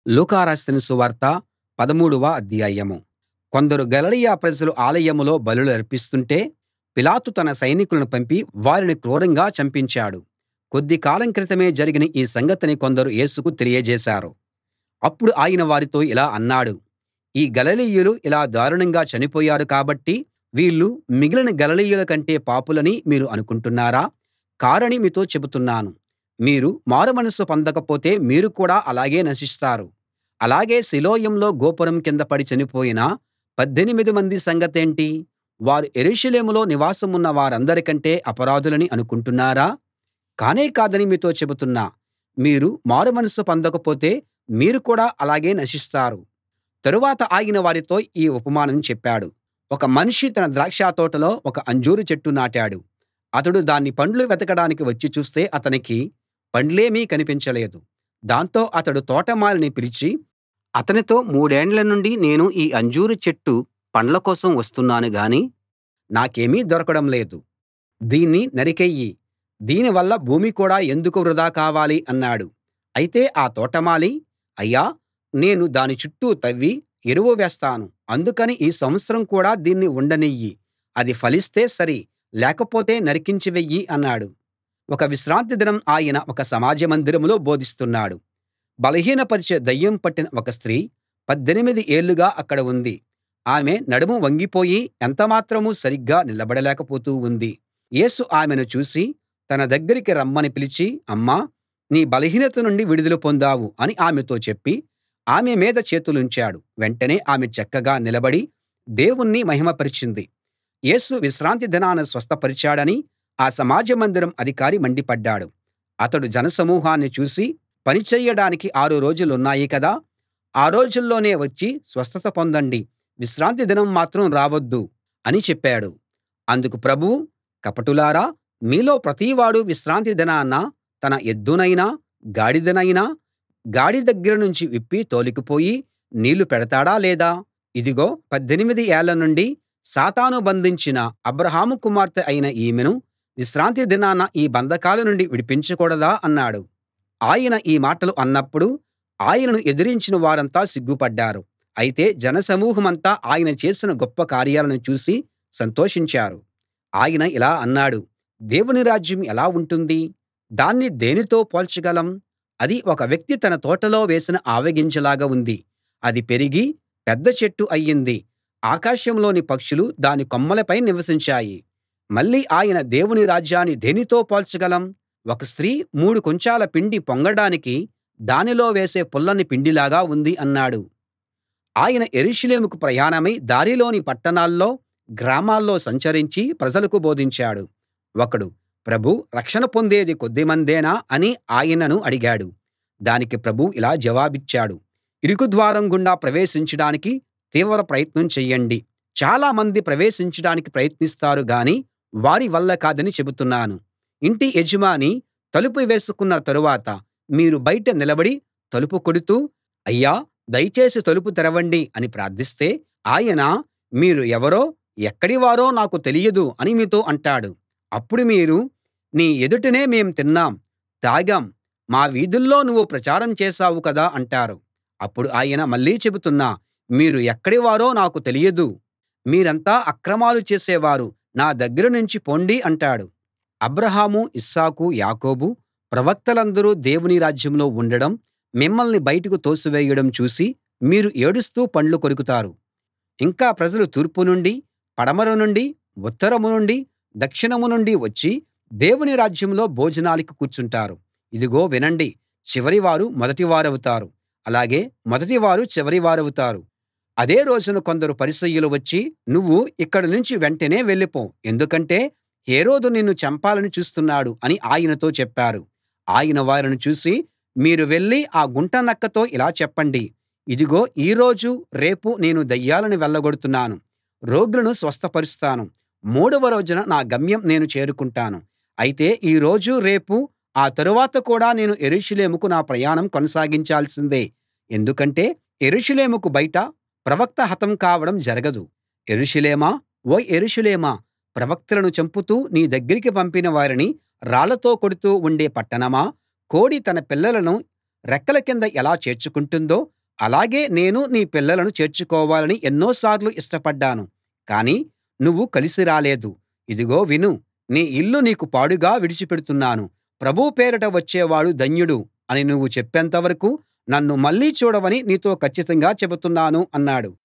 లూకా రాసిన సువార్త 13వ అధ్యాయం. కొందరు గలిలయ ప్రజలు ఆలయంలో బలులు అర్పిస్తుంటే పిలాతు తన సైనికులను పంపి వారిని క్రూరంగా చంపించాడు. కొద్ది కాలం క్రితమే జరిగిన ఈ సంగతిని కొందరు యేసుకు తెలియజేశారు. అప్పుడు ఆయన వారితో ఇలా అన్నాడు: ఈ గలిలయీయులు ఇలా దారుణంగా చనిపోయారు కాబట్టి వీళ్ళు మిగిలిన గలిలయుల కంటే పాపులని మీరు అనుకుంటున్నారా? కారని మీతో చెబుతున్నాను. మీరు మారుమనస్సు పొందకపోతే మీరు కూడా అలాగే నశిస్తారు. అలాగే సిలోయంలో గోపురం కింద పడి చనిపోయిన 18 మంది సంగతేంటి? వారు యెరూషలేములో నివాసమున్న వారందరికంటే అపరాధులని అనుకుంటున్నారా? కానే కాదని మీతో చెబుతున్నా. మీరు మారుమనస్సు పొందకపోతే మీరు కూడా అలాగే నశిస్తారు. తరువాత ఆయన వారితో ఈ ఉపమానం చెప్పాడు. ఒక మనిషి తన ద్రాక్షతోటలో ఒక అంజూరు చెట్టు నాటాడు. అతడు దాని పండ్లు వెతకడానికి వచ్చి చూస్తే అతనికి పండ్లేమీ కనిపించలేదు. దాంతో అతడు తోటమాలిని పిలిచి అతనితో, మూడేండ్ల నుండి నేను ఈ అంజూరు చెట్టు పండ్ల కోసం వస్తున్నాను గాని నాకేమీ దొరకడం లేదు. దీన్ని నరికెయ్యి. దీనివల్ల భూమి కూడా ఎందుకు వృధా కావాలి అన్నాడు. అయితే ఆ తోటమాలి, అయ్యా, నేను దాని చుట్టూ తవ్వి ఎరువు వేస్తాను. అందుకని ఈ సంవత్సరం కూడా దీన్ని ఉండనియ్యి. అది ఫలిస్తే సరి, లేకపోతే నరికించి వెయ్యి అన్నాడు. ఒక విశ్రాంతి దినం ఆయన ఒక సమాజ మందిరంలో బోధిస్తున్నాడు. బలహీనపరిచే దయ్యం పట్టిన ఒక స్త్రీ 18 ఏళ్లుగా అక్కడ ఉంది. ఆమె నడుము వంగిపోయి ఎంతమాత్రం సరిగ్గా నిలబడలేకపోతూ ఉంది. యేసు ఆమెను చూసి తన దగ్గరికి రమ్మని పిలిచి, అమ్మా, నీ బలహీనత నుండి విడుదల పొందావు అని ఆమెతో చెప్పి ఆమె మీద చేతులుంచాడు. వెంటనే ఆమె చక్కగా నిలబడి దేవుణ్ణి మహిమపరిచింది. యేసు విశ్రాంతి దినాన స్వస్థపరిచాడని ఆ సమాజ మందిరం అధికారి మండిపడ్డాడు. అతడు జనసమూహాన్ని చూసి, పని చెయ్యడానికి 6 రోజులున్నాయి కదా, ఆ రోజుల్లోనే వచ్చి స్వస్థత పొందండి, విశ్రాంతి దినం మాత్రం రావద్దు అని చెప్పాడు. అందుకు ప్రభువు, కపటులారా, మీలో ప్రతివాడూ విశ్రాంతి దినాన తన ఎద్దునైనా గాడిదనైనా గాడి దగ్గర నుంచి విప్పి తోలుకుపోయి నీళ్లు పెడతాడా లేదా? ఇదిగో, 18 ఏళ్ల నుండి సాతాను బంధించిన అబ్రాహాము కుమార్తె అయిన ఈమెను విశ్రాంతి దినాన ఈ బంధకాల నుండి విడిపించకూడదా అన్నాడు. ఆయన ఈ మాటలు అన్నప్పుడు ఆయనను ఎదిరించిన వారంతా సిగ్గుపడ్డారు. అయితే జనసమూహమంతా ఆయన చేసిన గొప్ప కార్యాలను చూసి సంతోషించారు. ఆయన ఇలా అన్నాడు: దేవుని రాజ్యం ఎలా ఉంటుంది? దాన్ని దేనితో పోల్చగలం? అది ఒక వ్యక్తి తన తోటలో వేసిన ఆవగింజలాగా ఉంది. అది పెరిగి పెద్ద చెట్టు అయింది. ఆకాశంలోని పక్షులు దాని కొమ్మలపై నివసించాయి. మళ్ళీ ఆయన దేవుని రాజ్యాన్ని దేనితో పోల్చగలం? ఒక స్త్రీ 3 కుంచాల పిండి పొంగడానికి దానిలో వేసే పుల్లని పిండిలాగా ఉంది అన్నాడు. ఆయన యెరూషలేముకు ప్రయాణమై దారిలోని పట్టణాల్లో గ్రామాల్లో సంచరించి ప్రజలకు బోధించాడు. ఒకడు, ప్రభూ, రక్షణ పొందేది కొద్దిమందేనా అని ఆయనను అడిగాడు. దానికి ప్రభువు ఇలా జవాబిచ్చాడు: ఇరుకు ద్వారం గుండా ప్రవేశించడానికి తీవ్ర ప్రయత్నం చెయ్యండి. చాలా మంది ప్రవేశించడానికి ప్రయత్నిస్తారు గాని వారి వల్ల కాదని చెబుతున్నాను. ఇంటి యజమాని తలుపు వేసుకున్న తరువాత మీరు బయట నిలబడి తలుపు కొడుతూ, అయ్యా, దయచేసి తలుపు తెరవండి అని ప్రార్థిస్తే ఆయన, మీరు ఎవరో ఎక్కడివారో నాకు తెలియదు అని మీతో అంటాడు. అప్పుడు మీరు, నీ ఎదుటనే మేం తిన్నాం, తాగాం, మా వీధుల్లో నువ్వు ప్రచారం చేశావు కదా అంటారు. అప్పుడు ఆయన మళ్ళీ చెబుతున్నా, మీరు ఎక్కడివారో నాకు తెలియదు. మీరంతా అక్రమాలు చేసేవారు, నా దగ్గర నుంచి పొండి అంటాడు. అబ్రాహాము, ఇస్సాకు, యాకోబు ప్రవక్తలందరూ దేవుని రాజ్యంలో ఉండడం, మిమ్మల్ని బయటకు తోసివేయడం చూసి మీరు ఏడుస్తూ పండ్లు కొరుకుతారు. ఇంకా ప్రజలు తూర్పు నుండి, పడమర నుండి, ఉత్తరం నుండి, దక్షిణం నుండి వచ్చి దేవుని రాజ్యంలో భోజనానికి కూర్చుంటారు. ఇదిగో వినండి, చివరివారు మొదటివారవుతారు, అలాగే మొదటివారు చివరివారవుతారు. అదే రోజున కొందరు పరిసయ్యులు వచ్చి, నువ్వు ఇక్కడి నుంచి వెంటనే వెళ్ళిపో, ఎందుకంటే హేరోదు నిన్ను చంపాలని చూస్తున్నాడు అని ఆయనతో చెప్పారు. ఆయన వారిని చూసి, మీరు వెళ్ళి ఆ గుంట నక్కతో ఇలా చెప్పండి, ఇదిగో, ఈ రోజు రేపు నేను దయ్యాలను వెళ్ళగొడుతున్నాను, రోగులను స్వస్థపరుస్తాను, 3వ రోజున నా గమ్యం నేను చేరుకుంటాను. అయితే ఈ రోజు రేపు ఆ తరువాత కూడా నేను యెరూషలేముకు నా ప్రయాణం కొనసాగించాల్సిందే. ఎందుకంటే యెరూషలేముకు బయట ప్రవక్త హతం కావడం జరగదు. యెరూషలేమా, ఓ యెరూషలేమా, ప్రవక్తలను చంపుతూ నీ దగ్గరికి పంపిన వారిని రాళ్లతో కొడుతూ ఉండే పట్టణమా, కోడి తన పిల్లలను రెక్కల కింద ఎలా చేర్చుకుంటుందో అలాగే నేను నీ పిల్లలను చేర్చుకోవాలని ఎన్నోసార్లు ఇష్టపడ్డాను కానీ నువ్వు కలిసి రాలేదు ఇదిగో విను నీ ఇల్లు నీకు పాడుగా విడిచిపెడుతున్నాను ప్రభువు పేరిట వచ్చేవాడు ధన్యుడు అని నువ్వు చెప్పేంత వరకూ నన్ను మళ్ళీ చూడవని నీతో కచ్చితంగా చెబుతున్నాను అన్నాడు